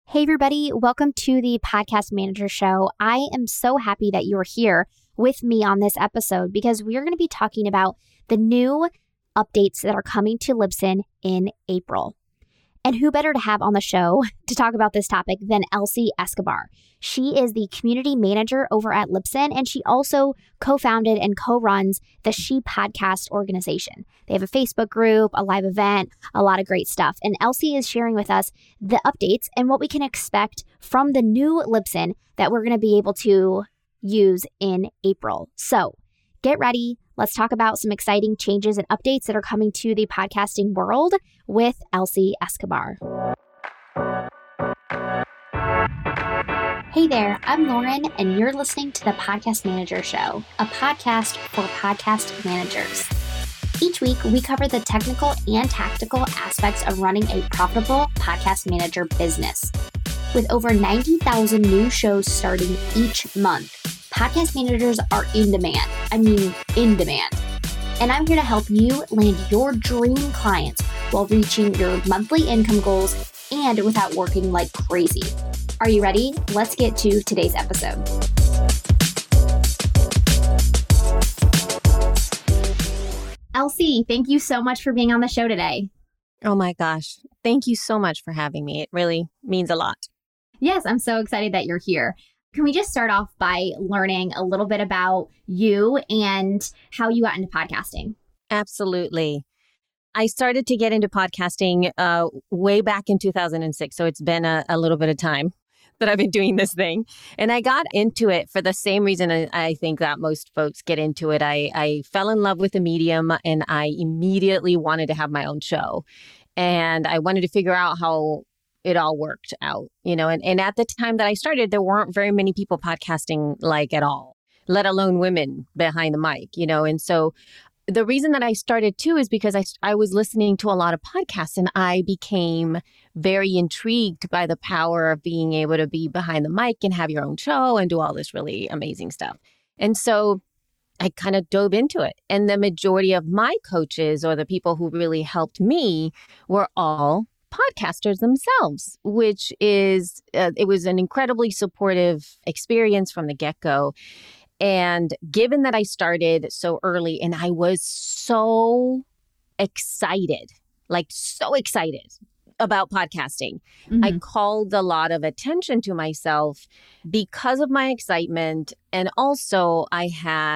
Hey, everybody. Welcome to the Podcast Manager Show. I am so happy that you're here with me on this episode because we are going to be talking about the new updates that are coming to Libsyn in April. And who better to have on the show to talk about this topic than Elsie Escobar. She is the community manager over at Libsyn, and she also co-founded and co-runs the She Podcast organization. They have a Facebook group, a live event, a lot of great stuff. And Elsie is sharing with us the updates and what we can expect from the new Libsyn that we're going to be able to use in April. So get ready. Let's talk about some exciting changes and updates that are coming to the podcasting world with Elsie Escobar. Hey there, I'm Lauren, and you're listening to the Podcast Manager Show, a podcast for podcast managers. Each week, we cover the technical and tactical aspects of running a profitable podcast manager business. With over 90,000 new shows starting each month, podcast managers are in demand. I mean, in demand. And I'm here to help you land your dream clients while reaching your monthly income goals and without working like crazy. Are you ready? Let's get to today's episode. Elsie, thank you so much for being on the show today. Oh my gosh. Thank you so much for having me. It really means a lot. Yes, I'm so excited that you're here. Can we just start off by learning a little bit about you and how you got into podcasting? Absolutely. I started to get into podcasting way back in 2006. So it's been a little bit of time that I've been doing this thing. And I got into it for the same reason I think that most folks get into it. I fell in love with the medium and I immediately wanted to have my own show. And I wanted to figure out how it all worked out, and at the time that I started, there weren't very many people podcasting like at all, let alone women behind the mic, and so the reason that I started too is because I was listening to a lot of podcasts and I became very intrigued by the power of being able to be behind the mic and have your own show and do all this really amazing stuff. And so I kind of dove into it. And the majority of my coaches or the people who really helped me were all podcasters themselves, which is, it was an incredibly supportive experience from the get-go. And given that I started so early and I was so excited about podcasting, I called a lot of attention to myself because of my excitement. And also I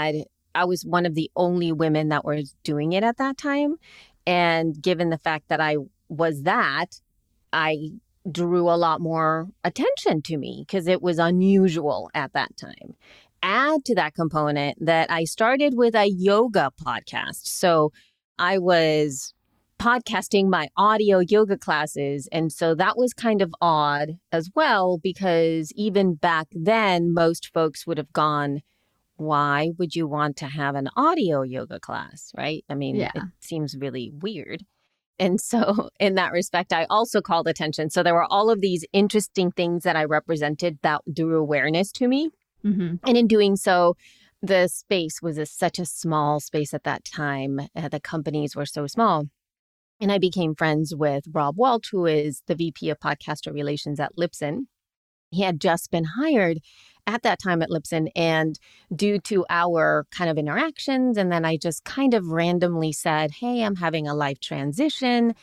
was one of the only women that was doing it at that time. And given the fact that I was that, I drew a lot more attention to me because it was unusual at that time. Add to that component that I started with a yoga podcast. So I was podcasting my audio yoga classes. And so that was kind of odd as well, because even back then, most folks would have gone, why would you want to have an audio yoga class, right? I mean, It seems really weird. And so in that respect, I also called attention. So there were all of these interesting things that I represented that drew awareness to me. And in doing so, the space was such a small space at that time. The companies were so small. And I became friends with Rob Walsh, who is the VP of Podcaster Relations at Libsyn. He had just been hired at that time at Libsyn, and due to our kind of interactions, and then I just kind of randomly said, hey, I'm having a life transition.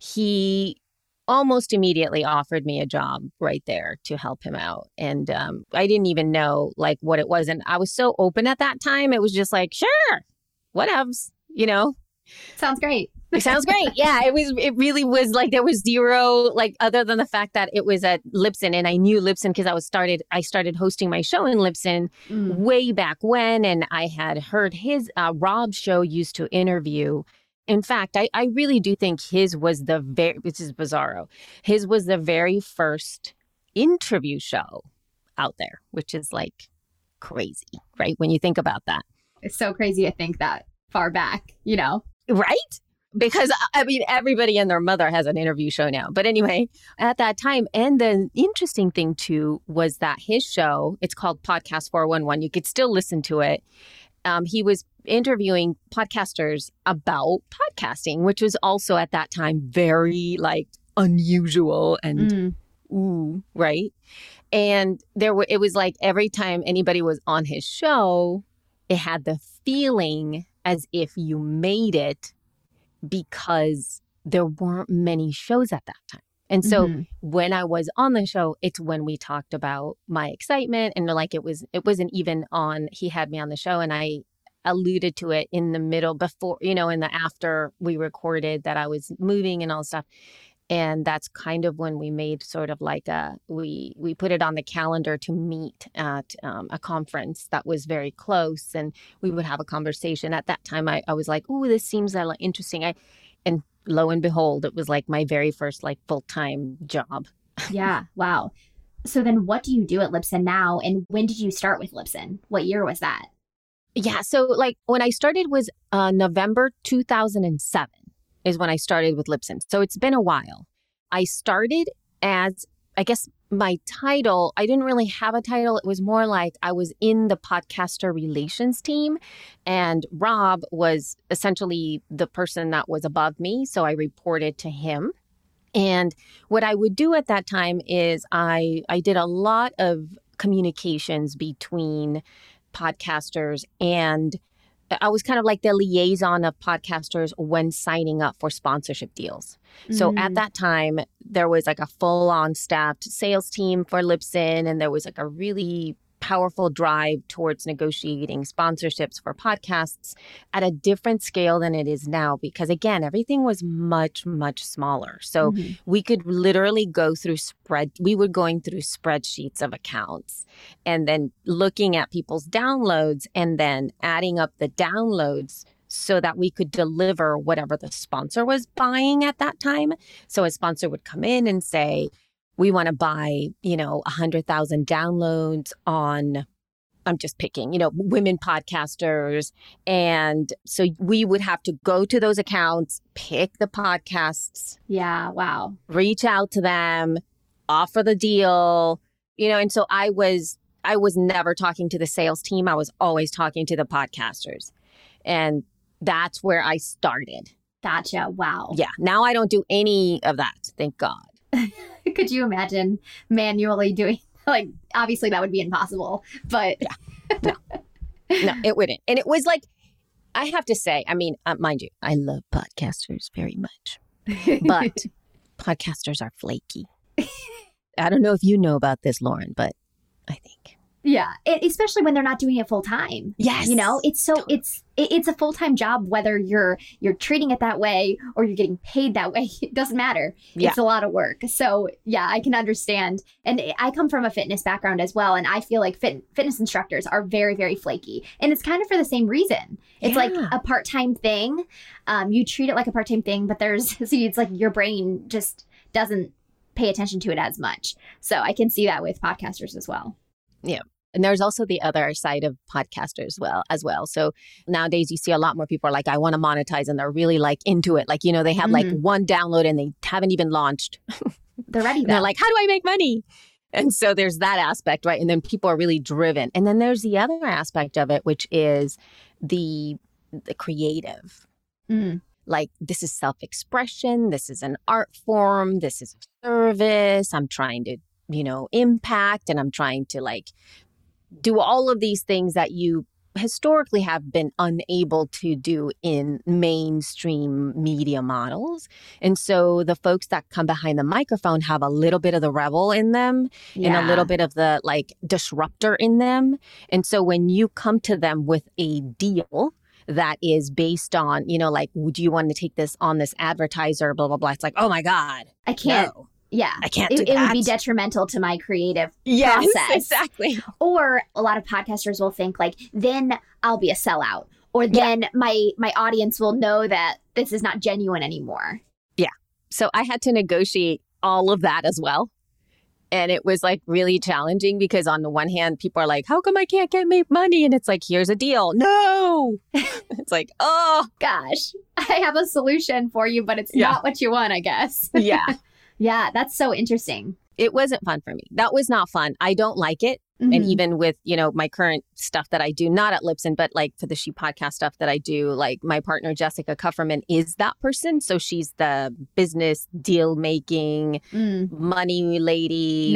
He almost immediately offered me a job right there to help him out. And I didn't even know what it was. And I was so open at that time. It was just like, sure, whatevs, Sounds great. It sounds great. Yeah, it really was there was zero, other than the fact that it was at Libsyn and I knew Libsyn because I started hosting my show in Libsyn way back when. And I had heard his Rob's show used to interview. In fact, I really do think his was which is bizarro. His was the very first interview show out there, which is crazy, right? When you think about that. It's so crazy to think that far back, Right? Because, I mean, everybody and their mother has an interview show now. But anyway, at that time, and the interesting thing, too, was that his show, it's called Podcast 411. You could still listen to it. He was interviewing podcasters about podcasting, which was also at that time very, unusual and ooh, right? And it was like every time anybody was on his show, it had the feeling as if you made it because there weren't many shows at that time. And so when I was on the show, it's when we talked about my excitement, and like it wasn't even on, he had me on the show and I alluded to it in the middle before, in the after we recorded that I was moving and all stuff. And that's kind of when we made sort of like we put it on the calendar to meet at a conference that was very close, and we would have a conversation. At that time, I was like, "Ooh, this seems interesting." And lo and behold, it was like my very first like full-time job. Yeah, wow. So then, what do you do at Libsyn now, and when did you start with Libsyn? What year was that? Yeah, so like when I started was November 2007. Is when I started with Libsyn. So it's been a while. I started as, I guess my title, I didn't really have a title. It was more like I was in the podcaster relations team, and Rob was essentially the person that was above me. So I reported to him. And what I would do at that time is I did a lot of communications between podcasters, and I was kind of like the liaison of podcasters when signing up for sponsorship deals. So at that time, there was like a full-on staffed sales team for Libsyn, and there was like a really powerful drive towards negotiating sponsorships for podcasts at a different scale than it is now, because again, everything was much, much smaller. So we could literally go through we were going through spreadsheets of accounts and then looking at people's downloads and then adding up the downloads so that we could deliver whatever the sponsor was buying at that time. So a sponsor would come in and say, we want to buy, 100,000 downloads on, I'm just picking, women podcasters. And so we would have to go to those accounts, pick the podcasts. Yeah, wow. Reach out to them, offer the deal, and so I was never talking to the sales team. I was always talking to the podcasters. And that's where I started. Gotcha. Wow. Yeah. Now I don't do any of that. Thank God. Could you imagine manually doing, obviously that would be impossible, but. Yeah. No, it wouldn't. And it was like, I have to say, mind you, I love podcasters very much, but podcasters are flaky. I don't know if you know about this, Lauren, but I think. Yeah, especially when they're not doing it full time. Yes. It's a full-time job, whether you're treating it that way or you're getting paid that way. It doesn't matter. It's a lot of work. So yeah, I can understand. And I come from a fitness background as well. And I feel like fitness instructors are very, very flaky. And it's kind of for the same reason. It's like a part-time thing. You treat it like a part-time thing, but it's like your brain just doesn't pay attention to it as much. So I can see that with podcasters as well. Yeah. And there's also the other side of podcasters as well. So nowadays you see a lot more people are like, I want to monetize, and they're really like into it. Like, they have like one download and they haven't even launched. They're ready. They're like, how do I make money? And so there's that aspect, right? And then people are really driven. And then there's the other aspect of it, which is the creative. Like, this is self-expression. This is an art form. This is a service. I'm trying to impact, and I'm trying to like do all of these things that you historically have been unable to do in mainstream media models. And so the folks that come behind the microphone have a little bit of the rebel in them and a little bit of the like disruptor in them. And so when you come to them with a deal that is based on, like, do you want to take this on this advertiser, blah, blah, blah. It's like, oh my God. I can't. No. Yeah. I can't do that. It would be detrimental to my creative process. Exactly. Or a lot of podcasters will think like, then I'll be a sellout. Or then my audience will know that this is not genuine anymore. Yeah. So I had to negotiate all of that as well. And it was like really challenging because on the one hand, people are like, how come I can't make money? And it's like, here's a deal. No. It's like, oh, gosh, I have a solution for you, but it's not what you want, I guess. Yeah. Yeah, that's so interesting. It wasn't fun for me. That was not fun. I don't like it. And even with, my current stuff that I do, not at Libsyn, but like for the She Podcast stuff that I do, like my partner, Jessica Kufferman, is that person. So she's the business deal making, money lady,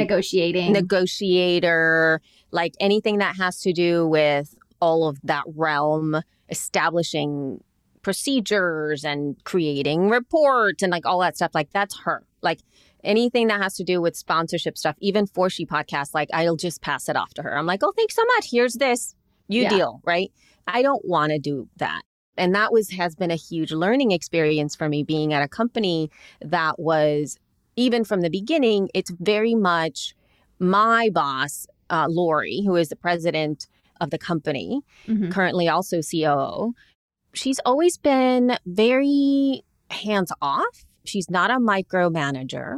negotiator, like anything that has to do with all of that realm, establishing procedures and creating reports and like all that stuff. Like that's her. Like anything that has to do with sponsorship stuff, even for She Podcast, like I'll just pass it off to her. I'm like, oh, thanks so much. Here's this. You deal, right? I don't want to do that. And that has been a huge learning experience for me, being at a company that was, even from the beginning, it's very much my boss, Lori, who is the president of the company, currently also COO. She's always been very hands off. She's not a micromanager,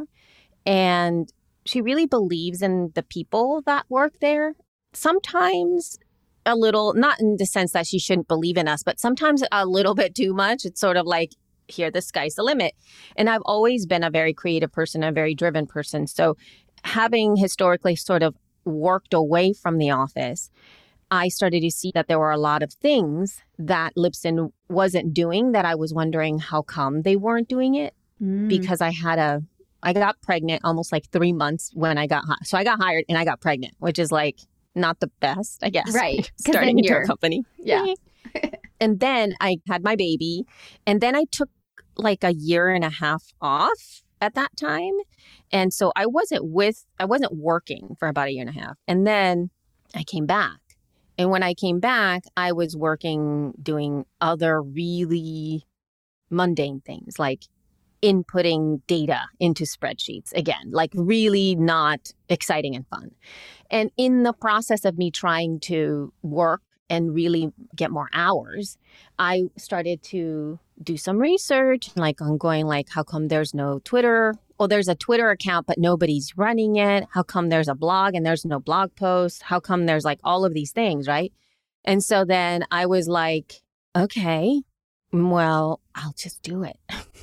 and she really believes in the people that work there. Sometimes a little, not in the sense that she shouldn't believe in us, but sometimes a little bit too much. It's sort of like, here, the sky's the limit. And I've always been a very creative person, a very driven person. So having historically sort of worked away from the office, I started to see that there were a lot of things that Libsyn wasn't doing that I was wondering how come they weren't doing it. Because I got pregnant almost like 3 months when I got hired. So I got hired and I got pregnant, which is like not the best, I guess. Right. Starting into a company. Yeah. And then I had my baby, and then I took like a year and a half off at that time. And so I wasn't working for about a year and a half. And then I came back. And when I came back, I was working, doing other really mundane things like inputting data into spreadsheets. Again, like really not exciting and fun. And in the process of me trying to work and really get more hours, I started to do some research, like ongoing, like how come there's no Twitter? Well, there's a Twitter account, but nobody's running it. How come there's a blog and there's no blog post? How come there's like all of these things, right? And so then I was like, okay, well, I'll just do it.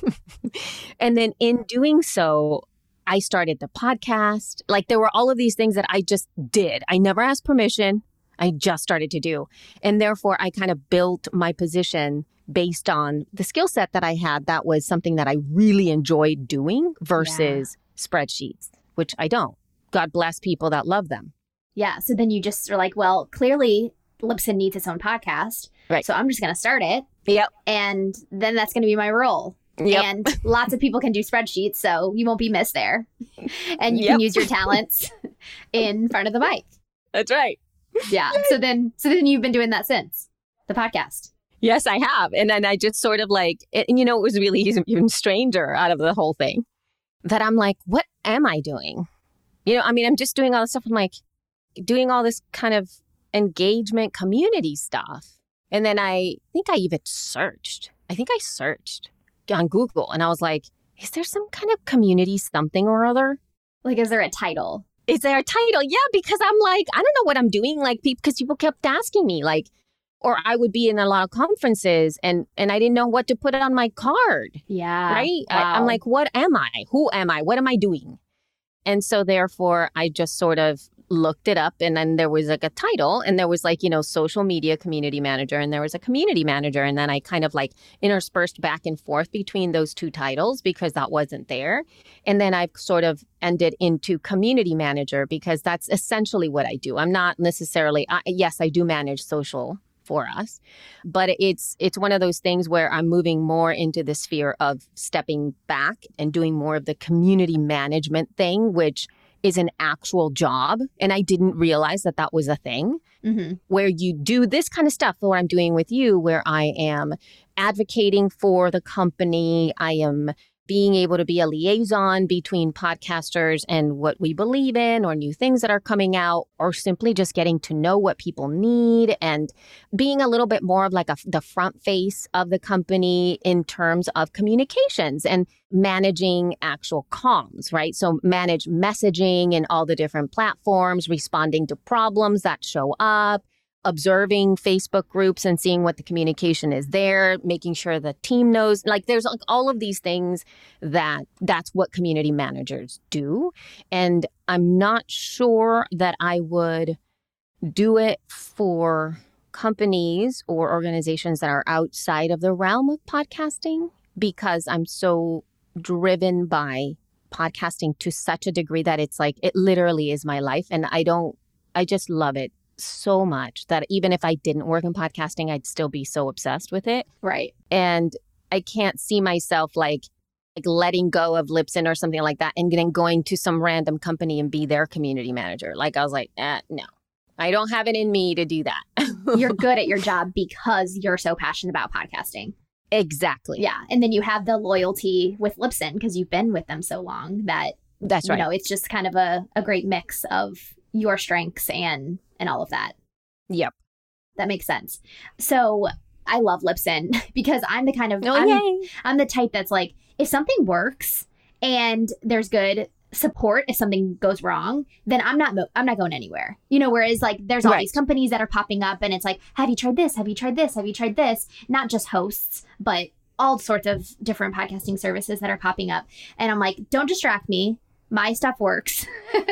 And then in doing so, I started the podcast. Like there were all of these things that I just did. I never asked permission. I just started to do. And therefore, I kind of built my position based on the skill set that I had. That was something that I really enjoyed doing versus spreadsheets, which I don't. God bless people that love them. Yeah. So then you just are like, well, clearly Libsyn needs its own podcast. Right. So I'm just going to start it. Yep. And then that's going to be my role. Yep. And lots of people can do spreadsheets, so you won't be missed there. And you can use your talents in front of the mic. That's right. Yeah. So then you've been doing that since the podcast. Yes, I have. And then I just sort of like, it was really even stranger out of the whole thing that I'm like, what am I doing? I'm just doing all this stuff. I'm like doing all this kind of engagement community stuff. And then I think I even searched. I searched on Google and I was like, is there some kind of community something or other? Like, is there a title? Is there a title? Yeah, because I'm like, I don't know what I'm doing. Like, because people kept asking me, like, or I would be in a lot of conferences and I didn't know what to put on my card. Yeah. Right? Wow. I'm like, what am I? Who am I? What am I doing? And so therefore, I just sort of looked it up and then there was like a title and there was like, social media community manager and there was a community manager. And then I kind of like interspersed back and forth between those two titles because that wasn't there. And then I've sort of ended into community manager because that's essentially what I do. I'm not necessarily, yes, I do manage social for us, but it's one of those things where I'm moving more into the sphere of stepping back and doing more of the community management thing, which is an actual job. And I didn't realize that that was a thing where you do this kind of stuff, what I'm doing with you, where I am advocating for the company. I am being able to be a liaison between podcasters and what we believe in or new things that are coming out, or simply just getting to know what people need and being a little bit more of like the front face of the company in terms of communications and managing actual comms, right? So manage messaging in all the different platforms, responding to problems that show up, observing Facebook groups and seeing what the communication is there, making sure the team knows. Like there's like all of these things that's what community managers do. And I'm not sure that I would do it for companies or organizations that are outside of the realm of podcasting because I'm so driven by podcasting to such a degree that it's like, it literally is my life. And I just love it so much that even if I didn't work in podcasting, I'd still be so obsessed with it. Right. And I can't see myself like letting go of Libsyn or something like that and then going to some random company and be their community manager. Like I was like, no, I don't have it in me to do that. You're good at your job because you're so passionate about podcasting. Exactly. Yeah. And then you have the loyalty with Libsyn because you've been with them so long that, that's right. You know, it's just kind of a great mix of your strengths and all of that. Yep. That makes sense. So I love Libsyn because I'm the kind of, I'm the type that's like, if something works and there's good support, if something goes wrong, then I'm not going anywhere. You know, whereas like there's all these companies that are popping up and it's like, have you tried this? Have you tried this? Have you tried this? Not just hosts, but all sorts of different podcasting services that are popping up. And I'm like, don't distract me. My stuff works.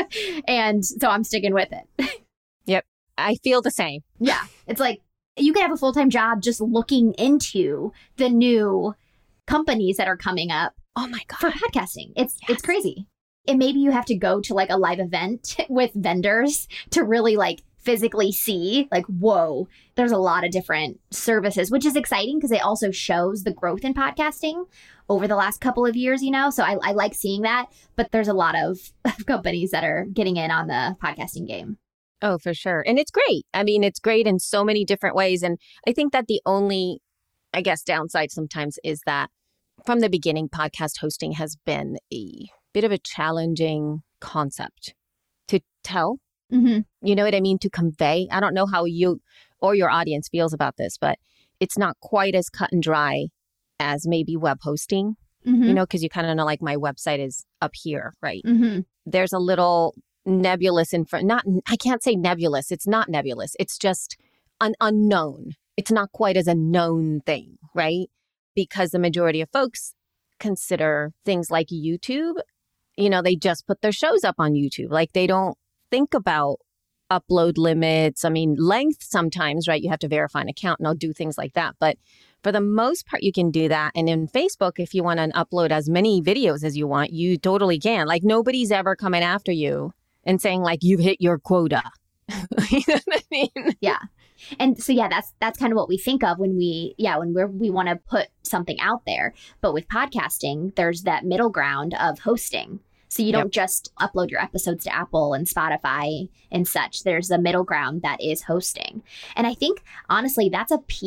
And so I'm sticking with it. Yep. I feel the same. Yeah. It's like you could have a full-time job just looking into the new companies that are coming up. Oh my God. For podcasting. It's crazy. And maybe you have to go to like a live event with vendors to really like physically see like, whoa, there's a lot of different services, which is exciting because it also shows the growth in podcasting over the last couple of years, you know? So I like seeing that, but there's a lot of companies that are getting in on the podcasting game. Oh, for sure. And it's great. I mean, it's great in so many different ways. And I think that the only, I guess, downside sometimes is that from the beginning, podcast hosting has been a bit of a challenging concept to tell. Mm-hmm. You know what I mean? To convey. I don't know how you or your audience feels about this, but it's not quite as cut and dry as maybe web hosting, you know, because you kind of know like my website is up here, right? Mm-hmm. There's a little nebulous in front. I can't say nebulous. It's not nebulous. It's just an unknown. It's not quite as a known thing, right? Because the majority of folks consider things like YouTube, you know, they just put their shows up on YouTube. Like they don't think about upload limits. I mean, length sometimes, right? You have to verify an account and I'll do things like that. But for the most part, you can do that. And in Facebook, if you want to upload as many videos as you want, you totally can. Like nobody's ever coming after you and saying like, you've hit your quota. You know what I mean? Yeah. And so, yeah, that's kind of what we think of when we want to put something out there. But with podcasting, there's that middle ground of hosting. So you don't just upload your episodes to Apple and Spotify and such. There's a middle ground that is hosting. And I think, honestly, that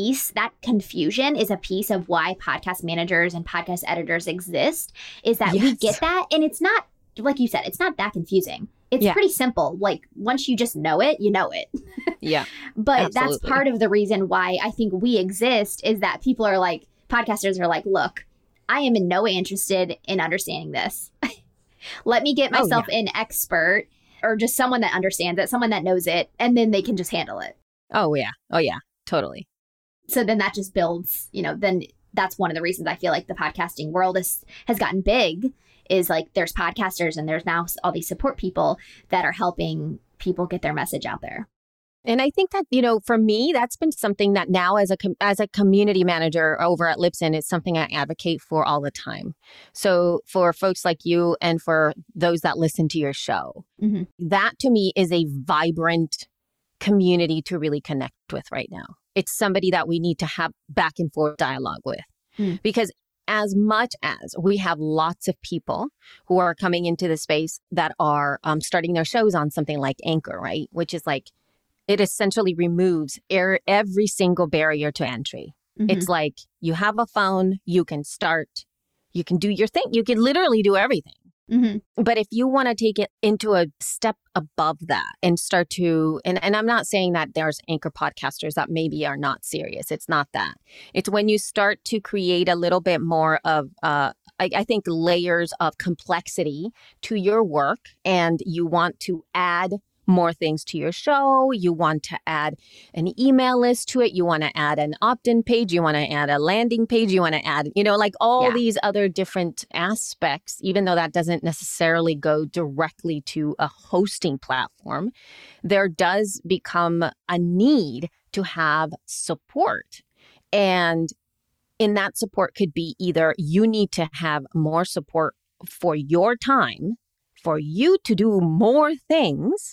confusion is a piece of why podcast managers and podcast editors exist, is that we get that. And it's not, like you said, it's not that confusing. It's pretty simple. Like once you just know it, you know it. Yeah. But absolutely. That's part of the reason why I think we exist, is that people are like, podcasters are like, look, I am in no way interested in understanding this. Let me get myself an expert or just someone that understands it, someone that knows it, and then they can just handle it. Oh, yeah. Oh, yeah. Totally. So then that just builds, you know, then that's one of the reasons I feel like the podcasting world has gotten big, is like there's podcasters and there's now all these support people that are helping people get their message out there. And I think that, you know, for me, that's been something that now as a community manager over at Libsyn, it's something I advocate for all the time. So for folks like you and for those that listen to your show, that to me is a vibrant community to really connect with right now. It's somebody that we need to have back and forth dialogue with. Because as much as we have lots of people who are coming into the space that are starting their shows on something like Anchor, right? Which is like, it essentially removes every single barrier to entry. It's like you have a phone, you can start, you can do your thing. You can literally do everything. But if you want to take it into a step above that and start to, and I'm not saying that there's Anchor podcasters that maybe are not serious. It's not that. It's when you start to create a little bit more of, I think, layers of complexity to your work, and you want to add more things to your show. You want to add an email list to it. You want to add an opt-in page. You want to add a landing page. You want to add, like all these other different aspects, even though that doesn't necessarily go directly to a hosting platform, there does become a need to have support. And in that support could be either you need to have more support for your time, for you to do more things,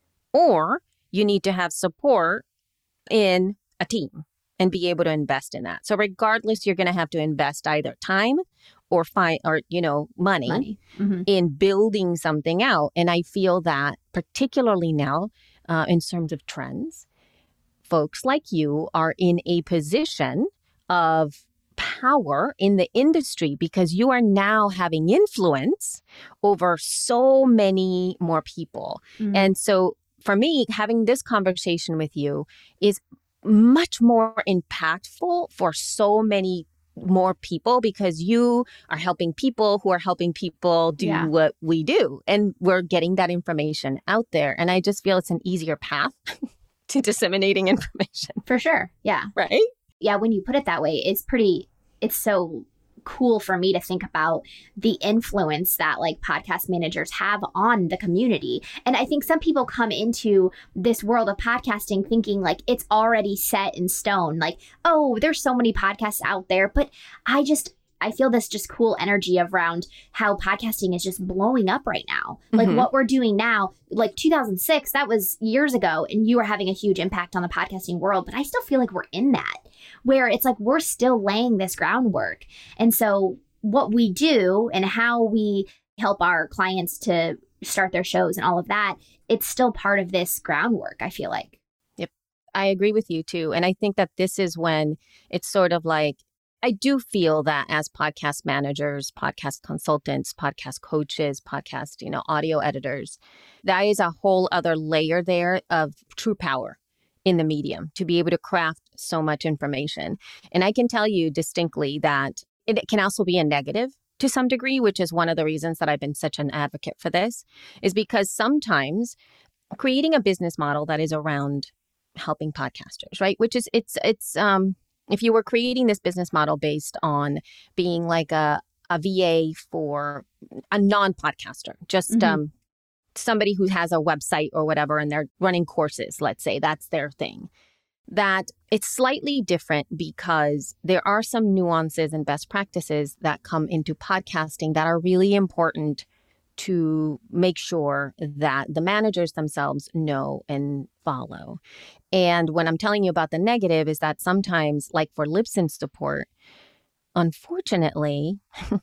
or you need to have support in a team and be able to invest in that. So regardless, you're going to have to invest either time or money. Mm-hmm. in building something out. And I feel that particularly now, in terms of trends, folks like you are in a position of power in the industry because you are now having influence over so many more people. Mm-hmm. And so for me, having this conversation with you is much more impactful for so many more people because you are helping people who are helping people do what we do. And we're getting that information out there. And I just feel it's an easier path to disseminating information. For sure. Yeah. Right? Yeah. When you put it that way, it's so cool for me to think about the influence that like podcast managers have on the community. And I think some people come into this world of podcasting thinking like it's already set in stone. Like, oh, there's so many podcasts out there. But I feel this just cool energy around how podcasting is just blowing up right now. Like what we're doing now, like 2006, that was years ago, and you were having a huge impact on the podcasting world. But I still feel like we're in that, where it's like we're still laying this groundwork. And so what we do and how we help our clients to start their shows and all of that, it's still part of this groundwork, I feel like. Yep. I agree with you too. And I think that this is when it's sort of like, I do feel that as podcast managers, podcast consultants, podcast coaches, podcast, audio editors, that is a whole other layer there of true power in the medium to be able to craft so much information. And I can tell you distinctly that it can also be a negative to some degree, which is one of the reasons that I've been such an advocate for this, is because sometimes creating a business model that is around helping podcasters, right? Which is, it's if you were creating this business model based on being like a VA for a non-podcaster, just somebody who has a website or whatever, and they're running courses, let's say that's their thing, that it's slightly different because there are some nuances and best practices that come into podcasting that are really important to make sure that the managers themselves know and follow. And when I'm telling you about the negative is that sometimes, like for Libsyn support, unfortunately,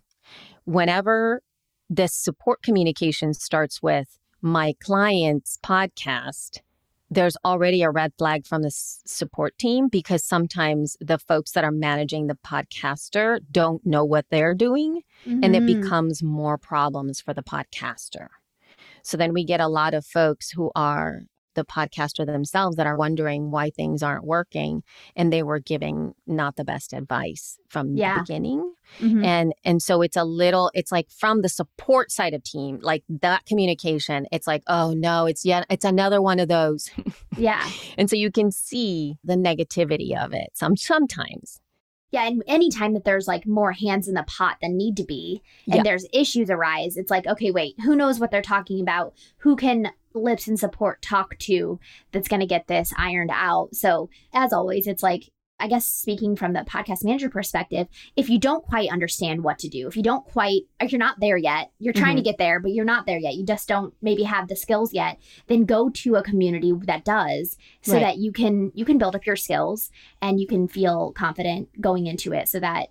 whenever the support communication starts with my client's podcast, there's already a red flag from the support team because sometimes the folks that are managing the podcaster don't know what they're doing, and it becomes more problems for the podcaster. So then we get a lot of folks who are the podcaster themselves that are wondering why things aren't working, and they were giving not the best advice from the beginning. And so it's like from the support side of team, like that communication, it's like, oh no, it's another one of those. Yeah. And so you can see the negativity of it sometimes. Yeah, and anytime that there's like more hands in the pot than need to be, and there's issues arise, it's like, okay, wait, who knows what they're talking about? Who can Libsyn support talk to that's going to get this ironed out? So as always, it's like, I guess speaking from the podcast manager perspective, if you don't quite understand what to do, if you're not there yet, you're trying to get there, but you're not there yet, you just don't maybe have the skills yet, then go to a community that does, so that you can build up your skills and you can feel confident going into it. So that,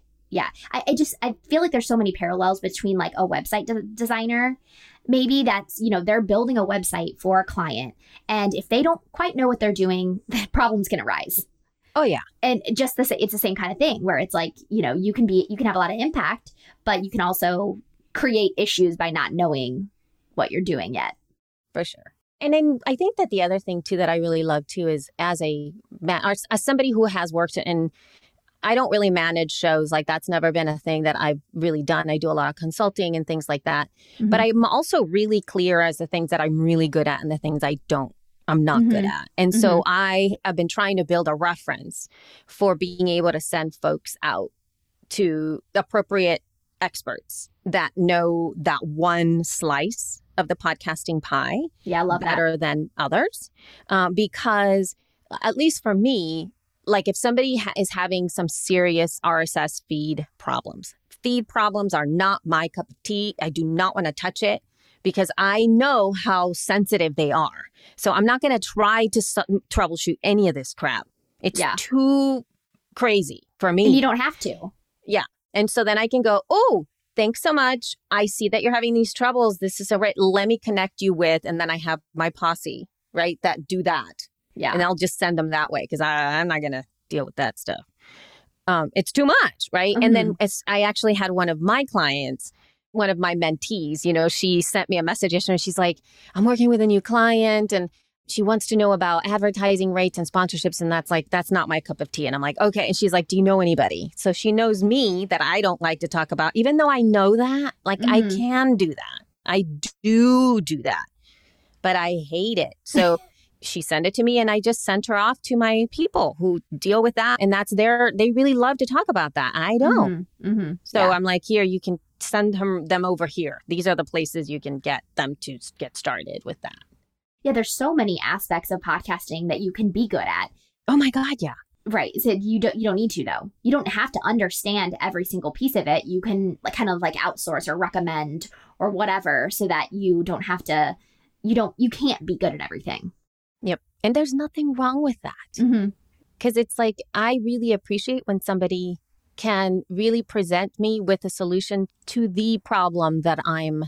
I feel like there's so many parallels between like a website designer. Maybe that's, they're building a website for a client, and if they don't quite know what they're doing, problems can arise. Oh, yeah. And just it's the same kind of thing where it's like, you can have a lot of impact, but you can also create issues by not knowing what you're doing yet. For sure. And then I think that the other thing, too, that I really love, too, is as somebody who has worked in, I don't really manage shows. Like that's never been a thing that I've really done. I do a lot of consulting and things like that. Mm-hmm. But I'm also really clear as the things that I'm really good at and the things I'm not good at. And so I have been trying to build a reference for being able to send folks out to appropriate experts that know that one slice of the podcasting pie. Yeah, I love better than others. Because at least for me, like if somebody is having some serious RSS feed problems are not my cup of tea. I do not want to touch it because I know how sensitive they are. So I'm not going to try to troubleshoot any of this crap. It's too crazy for me. And you don't have to. Yeah. And so then I can go, oh, thanks so much. I see that you're having these troubles. This is so right. Let me connect you with, and then I have my posse, right, that do that. Yeah. And I'll just send them that way because I'm not going to deal with that stuff. It's too much, right? And then I actually had one of my clients, one of my mentees, she sent me a message yesterday. She's like, I'm working with a new client and she wants to know about advertising rates and sponsorships. And that's not my cup of tea. And I'm like, okay. And she's like, do you know anybody? So she knows me that I don't like to talk about, even though I know that, I can do that. I do that, but I hate it. So she sent it to me and I just sent her off to my people who deal with that. And they really love to talk about that. I don't. So I'm like, here, you can send them over here. These are the places you can get them to get started with that. Yeah, there's so many aspects of podcasting that you can be good at. Oh my God, yeah. Right. So you don't need to, though. You don't have to understand every single piece of it. You can kind of outsource or recommend or whatever so that you don't have to, you can't be good at everything. Yep. And there's nothing wrong with that. Because it's like, I really appreciate when somebody can really present me with a solution to the problem that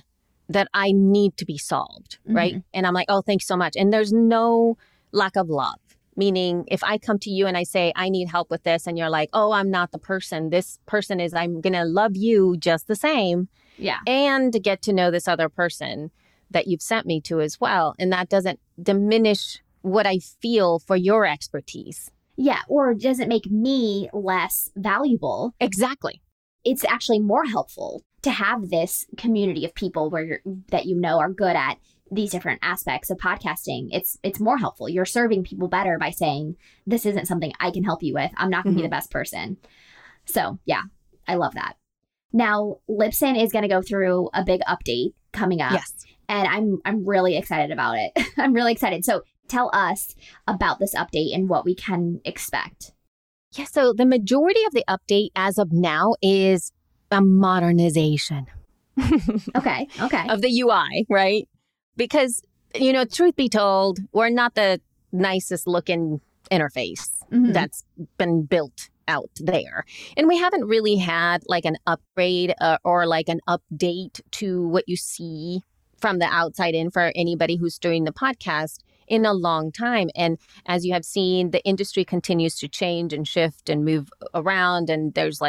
I need to be solved, right? And I'm like, oh, thanks so much. And there's no lack of love. Meaning if I come to you and I say, I need help with this, and you're like, oh, I'm not the person. This person is, I'm going to love you just the same. Yeah. And to get to know this other person that you've sent me to as well. And that doesn't diminish what I feel for your expertise. Yeah. Or does it make me less valuable? Exactly. It's actually more helpful to have this community of people that are good at these different aspects of podcasting. It's more helpful. You're serving people better by saying, this isn't something I can help you with. I'm not going to be the best person. So yeah, I love that. Now, Libsyn is going to go through a big update coming up. Yes. And I'm really excited about it. I'm really excited. So tell us about this update and what we can expect. Yeah, so the majority of the update as of now is a modernization. Okay. Of the UI, right? Because, truth be told, we're not the nicest looking interface that's been built out there. And we haven't really had an upgrade or an update to what you see from the outside in for anybody who's doing the podcast in a long time. And as you have seen, the industry continues to change and shift and move around. And there's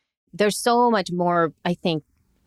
so much more, I think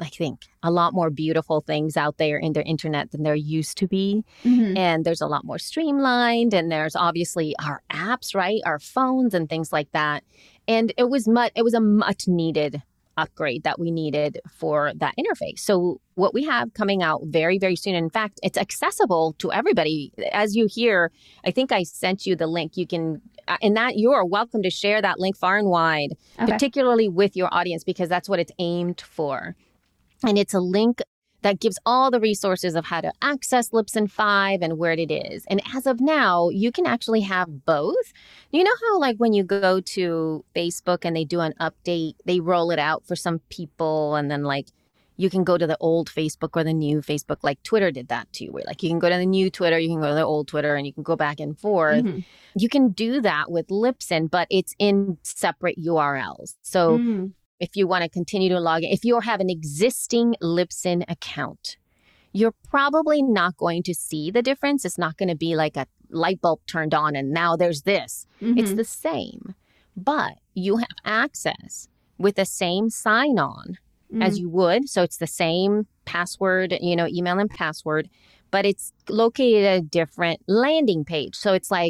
a lot more beautiful things out there in the internet than there used to be. And there's a lot more streamlined. And there's obviously our apps, right? Our phones and things like that. And it was a much needed upgrade that we needed for that interface. So what we have coming out very, very soon, in fact, it's accessible to everybody. As you hear, I think I sent you the link. You can, and that you are welcome to share that link far and wide, particularly with your audience, because that's what it's aimed for. And it's a link that gives all the resources of how to access Libsyn 5 and where it is. And as of now, you can actually have both. You know how when you go to Facebook and they do an update, they roll it out for some people and then you can go to the old Facebook or the new Facebook, like Twitter did that too, where you can go to the new Twitter, you can go to the old Twitter, and you can go back and forth. You can do that with Libsyn, but it's in separate URLs. So if you want to continue to log in, if you have an existing Libsyn account, you're probably not going to see the difference. It's not going to be like a light bulb turned on and now there's this. It's the same, but you have access with the same sign-on as you would. So it's the same password, email and password, but it's located at a different landing page. So it's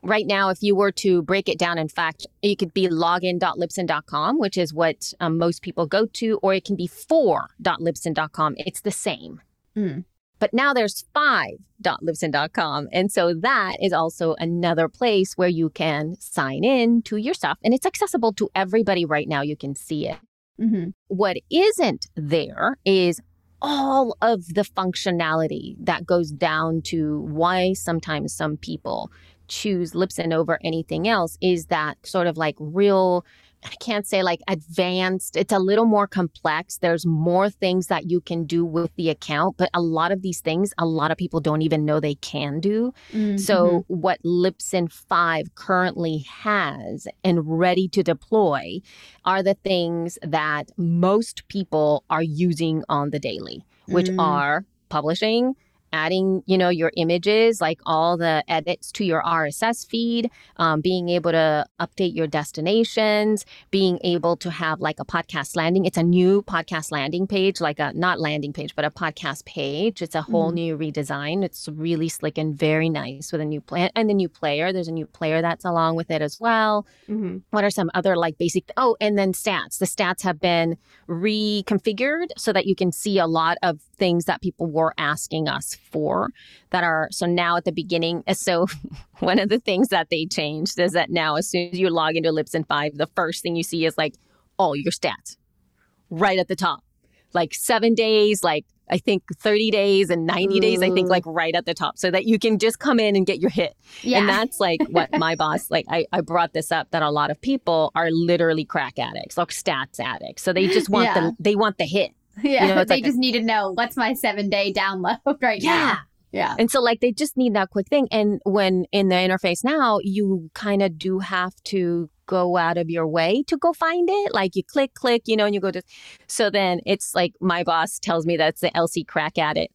Right now, if you were to break it down, in fact, it could be login.libsyn.com, which is what most people go to, or it can be for.libsyn.com. It's the same. Mm. But now there's 5.libsyn.com. And so that is also another place where you can sign in to your stuff. And it's accessible to everybody right now. You can see it. Mm-hmm. What isn't there is all of the functionality that goes down to why sometimes some people choose Libsyn over anything else is that sort of like real, I can't say like advanced. It's a little more complex. There's more things that you can do with the account, but a lot of these things, a lot of people don't even know they can do. Mm-hmm. So what Libsyn 5 currently has and ready to deploy are the things that most people are using on the daily, which are publishing, adding, your images, like all the edits to your RSS feed, being able to update your destinations, being able to have like a podcast landing. It's a new podcast landing page, like a, not landing page, but a podcast page. It's a whole new redesign. It's really slick and very nice with a new plan and the new player. There's a new player that's along with it as well. Mm-hmm. What are some other like basic, and then stats. The stats have been reconfigured so that you can see a lot of things that people were asking us for that are, so now at the beginning, so one of the things that they changed is that now as soon as you log into Libsyn 5, the first thing you see is like all your stats right at the top, like 7 days, like I think 30 days and 90 days, I think like right at the top so that you can just come in and get your hit. Yeah. And that's like what my boss, like I brought this up that a lot of people are literally crack addicts, like stats addicts. So they just want they want the hit. Yeah, they like just need to know what's my 7-day download right now. Yeah. And so like they just need that quick thing. And when in the interface now, you kind of do have to go out of your way to go find it. Like you click, and you go to, so then it's like my boss tells me that's the LC crack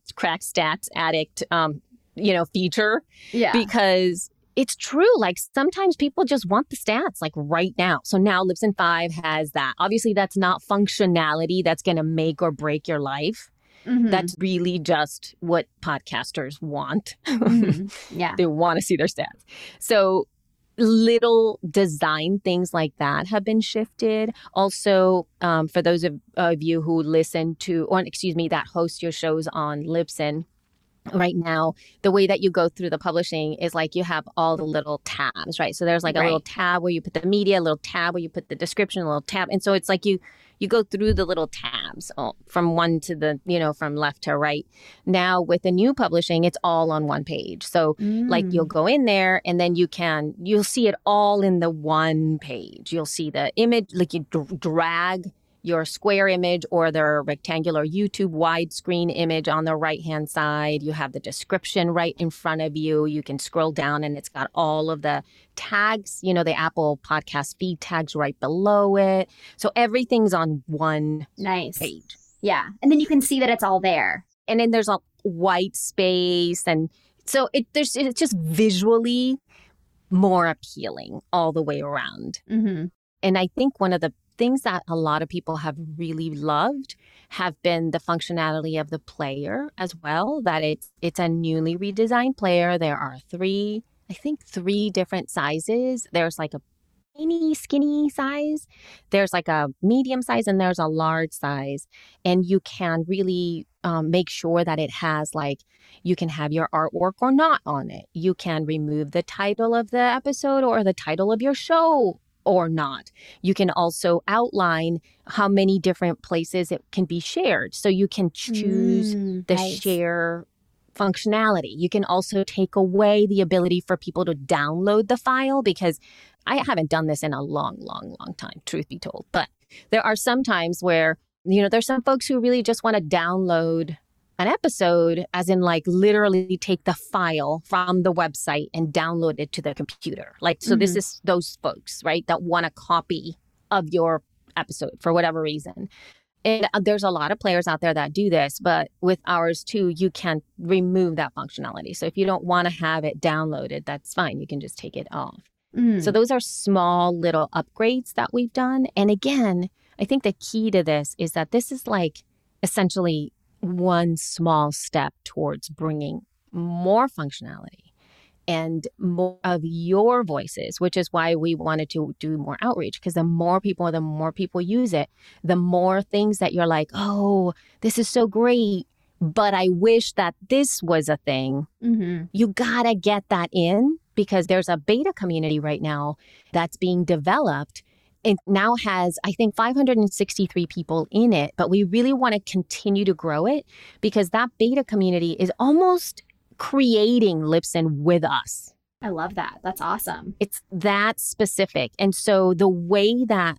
stats addict, feature. Yeah. Because it's true. Like sometimes people just want the stats like right now. So now Libsyn 5 has that. Obviously, that's not functionality that's going to make or break your life. Mm-hmm. That's really just what podcasters want. Mm-hmm. Yeah. They want to see their stats. So little design things like that have been shifted. Also, for those of you who listen to, that host your shows on Libsyn, right now, the way that you go through the publishing is like you have all the little tabs, right? So there's like a little tab where you put the media, a little tab where you put the description, a little tab. And so it's like you go through the little tabs from one to the, from left to right. Now with the new publishing, it's all on one page. So like you'll go in there and then you'll see it all in the one page. You'll see the image, like you drag your square image or their rectangular YouTube widescreen image on the right-hand side. You have the description right in front of you. You can scroll down and it's got all of the tags, the Apple Podcast feed tags right below it. So everything's on one page. Yeah. And then you can see that it's all there. And then there's a white space. And so it's just visually more appealing all the way around. Mm-hmm. And I think one of the things that a lot of people have really loved have been the functionality of the player as well, that it's a newly redesigned player. There are three different sizes. There's like a tiny, skinny size. There's like a medium size and there's a large size. And you can really make sure that it has like, you can have your artwork or not on it. You can remove the title of the episode or the title of your show or not. You can also outline how many different places it can be shared. So you can choose the share functionality. You can also take away the ability for people to download the file, because I haven't done this in a long, long, long time, truth be told. But there are some times where, there's some folks who really just want to download an episode, as in like literally take the file from the website and download it to their computer. Like, so this is those folks, right, that want a copy of your episode for whatever reason. And there's a lot of players out there that do this, but with ours too, you can remove that functionality. So if you don't want to have it downloaded, that's fine. You can just take it off. So those are small little upgrades that we've done. And again, I think the key to this is that this is like essentially one small step towards bringing more functionality and more of your voices, which is why we wanted to do more outreach, because the more people use it, the more things that you're like, oh, this is so great, but I wish that this was a thing. You gotta get that in, because there's a beta community right now that's being developed. It now has, I think, 563 people in it, but we really want to continue to grow it, because that beta community is almost creating Libsyn with us. I love that. That's awesome. It's that specific. And so the way that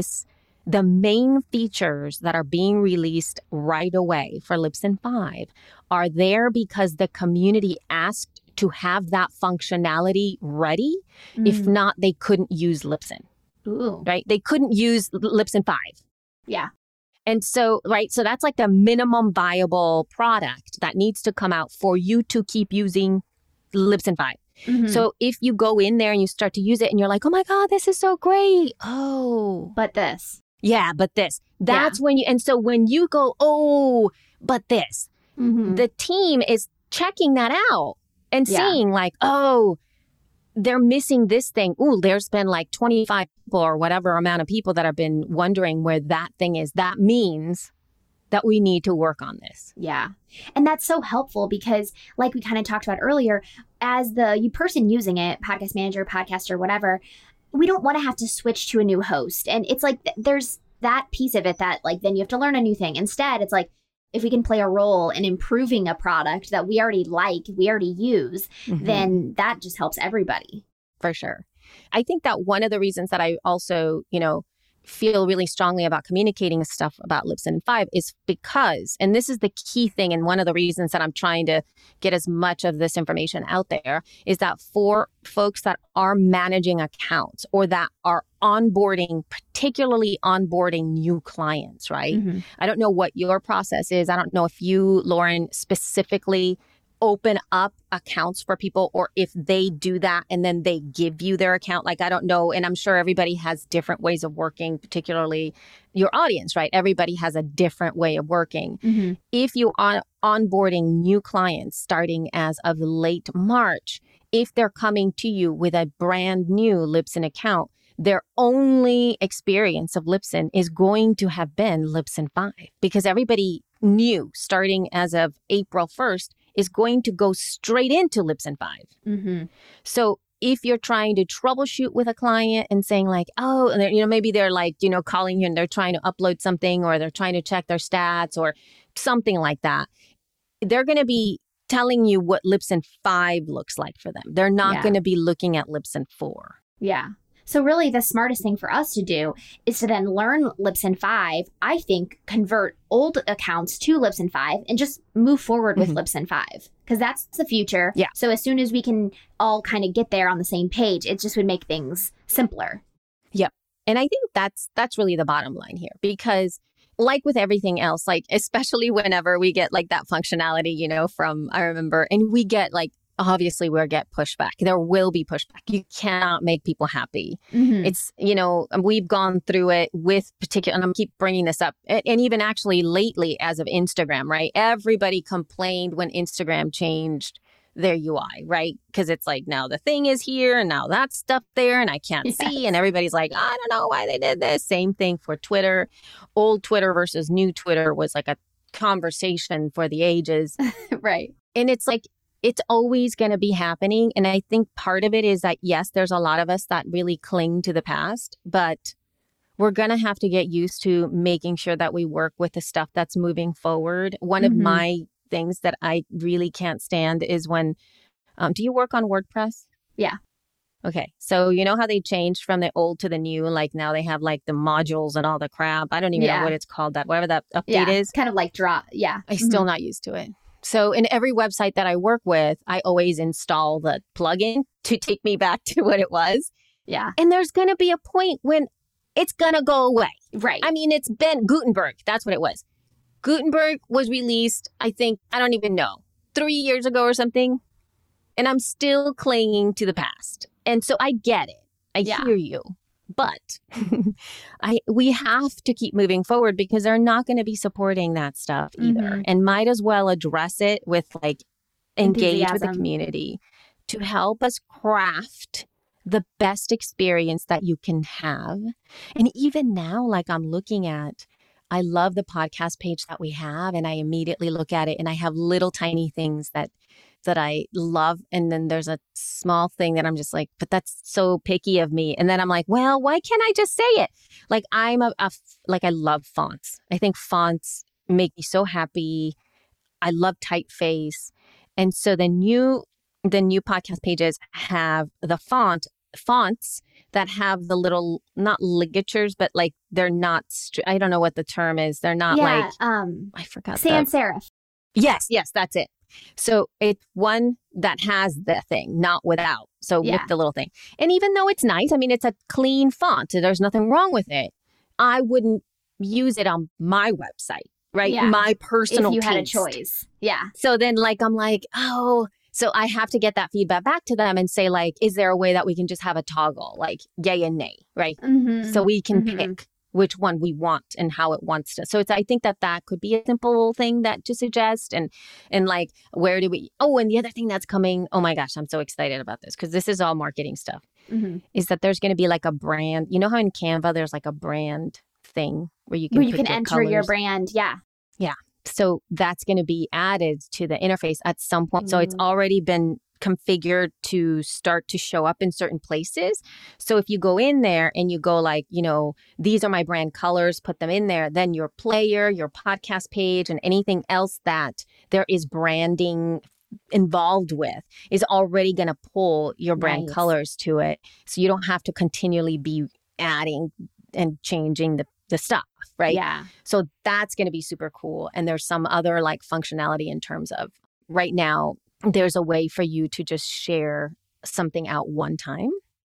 the main features that are being released right away for Libsyn 5 are there because the community asked to have that functionality ready. If not, they couldn't use Libsyn. Ooh. Right? They couldn't use Libsyn 5. Yeah. And so, right, so that's like the minimum viable product that needs to come out for you to keep using Libsyn 5. So if you go in there and you start to use it and you're like, oh my God, this is so great. Oh. But this. Yeah, but this. That's when you, and so when you go, oh, but this, the team is checking that out and seeing like, oh, they're missing this thing. Ooh, there's been like 25 people or whatever amount of people that have been wondering where that thing is. That means that we need to work on this. Yeah. And that's so helpful because, like we kind of talked about earlier, as the person using it, podcast manager, podcaster, whatever, we don't want to have to switch to a new host. And it's like there's that piece of it that like then you have to learn a new thing. Instead, it's like if we can play a role in improving a product that we already like, we already use, then that just helps everybody. For sure. I think that one of the reasons that I also, feel really strongly about communicating stuff about Libsyn 5 is because, and this is the key thing, and one of the reasons that I'm trying to get as much of this information out there, is that for folks that are managing accounts or that are onboarding, particularly onboarding new clients, right? I don't know what your process is. I don't know if you, Lauren, specifically open up accounts for people, or if they do that and then they give you their account. Like, I don't know. And I'm sure everybody has different ways of working, particularly your audience, right? Everybody has a different way of working. If you are onboarding new clients starting as of late March, if they're coming to you with a brand new Libsyn account, their only experience of Libsyn is going to have been Libsyn 5, because everybody new starting as of April 1st is going to go straight into Libsyn 5. So if you're trying to troubleshoot with a client and saying like, oh, and maybe they're like, calling you and they're trying to upload something, or they're trying to check their stats or something like that, they're going to be telling you what Libsyn 5 looks like for them. They're not going to be looking at Libsyn 4. Yeah. So really the smartest thing for us to do is to then learn Libsyn 5, I think, convert old accounts to Libsyn 5 and just move forward with Libsyn 5, because that's the future. Yeah. So as soon as we can all kind of get there on the same page, it just would make things simpler. Yep. And I think that's really the bottom line here, because like with everything else, like especially whenever we get like that functionality, from, I remember, and we get like, obviously we'll get pushback. There will be pushback. You cannot make people happy. It's, we've gone through it with particular, and I'm keep bringing this up. And even actually lately as of Instagram, right? Everybody complained when Instagram changed their UI, right? Because it's like, now the thing is here and now that stuff there and I can't see. And everybody's like, I don't know why they did this. Same thing for Twitter. Old Twitter versus new Twitter was like a conversation for the ages. Right. And it's like, it's always going to be happening. And I think part of it is that, yes, there's a lot of us that really cling to the past, but we're going to have to get used to making sure that we work with the stuff that's moving forward. One of my things that I really can't stand is when, do you work on WordPress? Yeah. Okay. So you know how they changed from the old to the new? Like now they have like the modules and all the crap. I don't even know what it's called, whatever that update is. Kind of like drop. Yeah. I'm still not used to it. So in every website that I work with, I always install the plugin to take me back to what it was. Yeah. And there's going to be a point when it's going to go away. Right. I mean, it's been Gutenberg. That's what it was. Gutenberg was released, I think, I don't even know, 3 years ago or something. And I'm still clinging to the past. And so I get it. I hear you. But we have to keep moving forward because they're not going to be supporting that stuff either. And might as well address it with like engage with the community to help us craft the best experience that you can have. And even now, like I'm looking at, I love the podcast page that we have, and I immediately look at it and I have little tiny things that I love. And then there's a small thing that I'm just like, but that's so picky of me. And then I'm like, well, why can't I just say it? Like I'm like I love fonts. I think fonts make me so happy. I love typeface. And so the new podcast pages have the fonts that have the little, not ligatures, but like they're not, I don't know what the term is. They're not like, I forgot. Sans serif. Yes, that's it. So it's one that has the thing, not without. So with the little thing. And even though it's nice, I mean, it's a clean font. There's nothing wrong with it. I wouldn't use it on my website, right? Yeah. My personal taste. If you had a taste. choice. Yeah. So then I'm like, oh, so I have to get that feedback back to them and say like, is there a way that we can just have a toggle, like yay and nay, right? Mm-hmm. So we can pick which one we want and how it wants to. So I think that could be a simple thing that to suggest. And like, where do we, and the other thing that's coming, oh my gosh, I'm so excited about this because this is all marketing stuff, is that there's going to be like a brand. You know how in Canva, there's like a brand thing where you can enter your brand. Yeah. Yeah. So that's going to be added to the interface at some point. So it's already been configured to start to show up in certain places. So if you go in there and you go like, these are my brand colors, put them in there, then your player, your podcast page, and anything else that there is branding involved with is already going to pull your brand colors to it. So you don't have to continually be adding and changing the stuff, right? Yeah. So that's going to be super cool. And there's some other like functionality in terms of right now, there's a way for you to just share something out one time.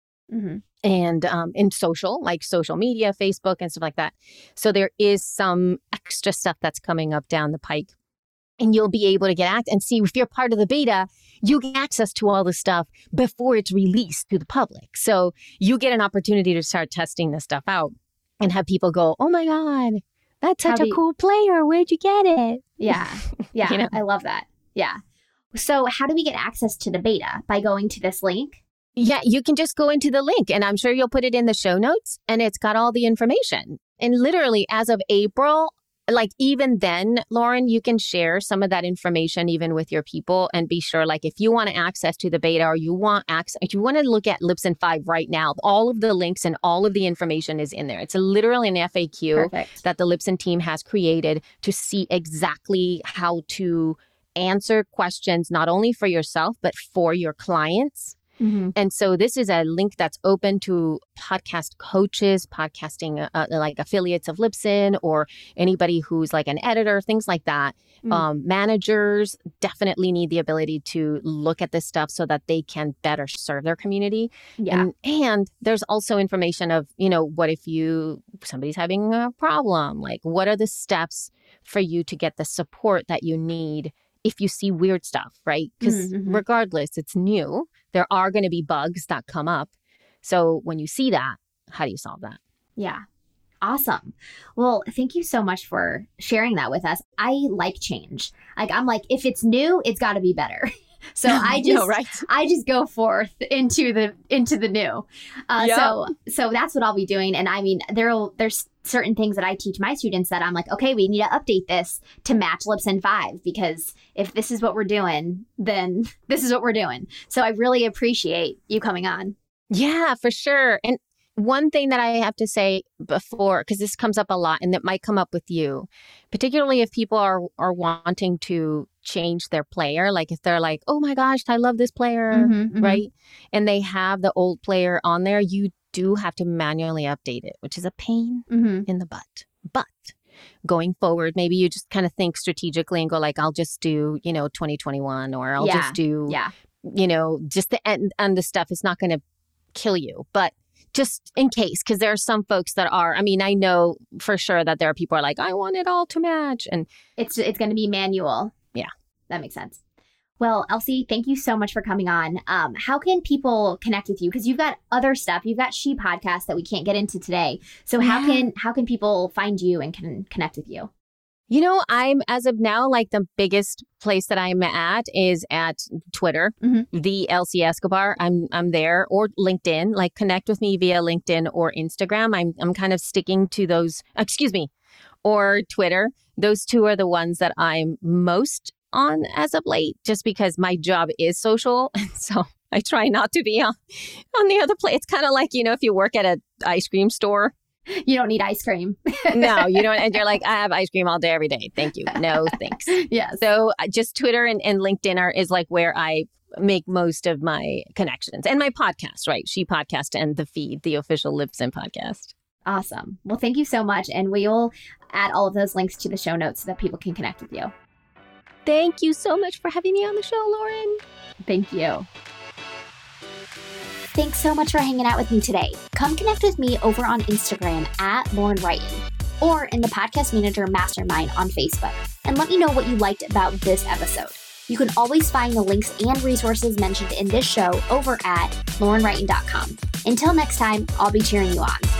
And in social media, Facebook and stuff like that. So there is some extra stuff that's coming up down the pike. And you'll be able to get and see if you're part of the beta, you get access to all the stuff before it's released to the public. So you get an opportunity to start testing this stuff out and have people go, oh my God, that's such a cool player. Where'd you get it? Yeah. Yeah. I love that. Yeah. So how do we get access to the beta? By going to this link? Yeah, you can just go into the link and I'm sure you'll put it in the show notes and it's got all the information. And literally as of April, like even then, Lauren, you can share some of that information even with your people and be sure, like if you want access to the beta or you want access, if you want to look at Libsyn 5 right now, all of the links and all of the information is in there. It's literally an FAQ that the Libsyn team has created to see exactly how to answer questions, not only for yourself, but for your clients. And so this is a link that's open to podcast coaches, podcasting like affiliates of Libsyn or anybody who's like an editor, things like that. Managers definitely need the ability to look at this stuff so that they can better serve their community. Yeah. And there's also information of, what if somebody's having a problem? Like, what are the steps for you to get the support that you need if you see weird stuff, right? Because regardless, it's new. There are going to be bugs that come up. So when you see that, how do you solve that? Yeah. Awesome. Well, thank you so much for sharing that with us. I like change. Like, I'm like, if it's new, it's got to be better. So I just go forth into the new. So that's what I'll be doing. And I mean, there's certain things that I teach my students that I'm like, okay, we need to update this to match Libsyn 5 because if this is what we're doing, then this is what we're doing. So I really appreciate you coming on. Yeah, for sure. And one thing that I have to say before, because this comes up a lot and it might come up with you, particularly if people are wanting to change their player. Like if they're like, oh my gosh, I love this player, right? And they have the old player on there, you do have to manually update it, which is a pain in the butt. But going forward, maybe you just kind of think strategically and go like, I'll just do, 2021 or I'll just do, just the end and the stuff is not going to kill you. But just in case, because there are some folks that are, I know for sure that there are people who are like, I want it all to match. And it's going to be manual. Yeah. That makes sense. Well, Elsie, thank you so much for coming on. How can people connect with you? Because you've got other stuff. You've got She Podcast that we can't get into today. So how can people find you and can connect with you? I'm as of now, like the biggest place that I'm at is at Twitter, the LC Escobar. I'm there, or LinkedIn. Like connect with me via LinkedIn or Instagram. I'm kind of sticking to those. Or Twitter. Those two are the ones that I'm most on as of late, just because my job is social, and so I try not to be on the other place. It's kind of like if you work at an ice cream store. You don't need ice cream. No, you don't. And you're like, I have ice cream all day, every day. Thank you. No, thanks. Yes. So just Twitter and LinkedIn is like where I make most of my connections. And my podcast, right? She Podcast and The Feed, the official Libsyn podcast. Awesome. Well, thank you so much. And we'll add all of those links to the show notes so that people can connect with you. Thank you so much for having me on the show, Lauren. Thank you. Thanks so much for hanging out with me today. Come connect with me over on Instagram at Lauren Wrighton or in the Podcast Manager Mastermind on Facebook. And let me know what you liked about this episode. You can always find the links and resources mentioned in this show over at laurenwrighton.com. Until next time, I'll be cheering you on.